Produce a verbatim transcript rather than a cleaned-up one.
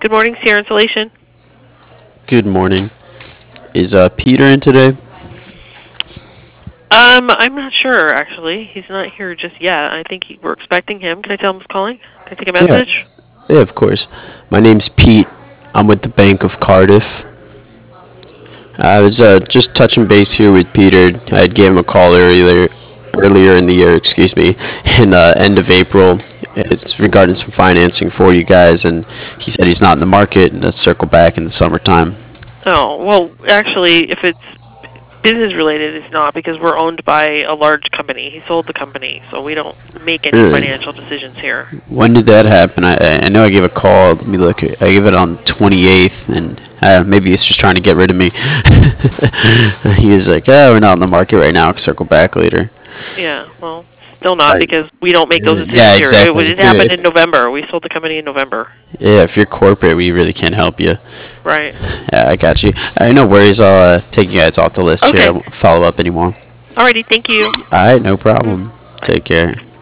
Good morning, Sierra Insulation. Good morning. Is uh, Peter in today? Um, I'm not sure, actually. He's not here just yet. I think he, we're expecting him. Can I tell him who's calling? Can I take a Yeah, message? yeah, of course. My name's Pete. I'm with the Bank of Cardiff. I was uh, just touching base here with Peter. I had gave him a call earlier, earlier in the year, excuse me, in uh, end of April. It's regarding some financing for you guys, and he said he's not in the market, and let's circle back in the summertime. Oh, well, actually, if it's business related, it's not because we're owned by a large company. He sold the company, so we don't make any Really? financial decisions here. When did that happen? I, I know I gave a call. Let me look. I gave it on the twenty-eighth, and uh, maybe he's just trying to get rid of me. He was like, "Oh, we're not in the market right now. Circle back later." Yeah, well, still not Like, because we don't make those decisions yeah, here. It, exactly. was- it If you're, happened if, in November. We sold the company in November. yeah, if you're corporate, we really can't help you. Right. Yeah, I got you. All right, no worries. I'll uh, take you guys off the list here. I Okay. won't follow up anymore. Alrighty, thank you. All right, no problem. Take care.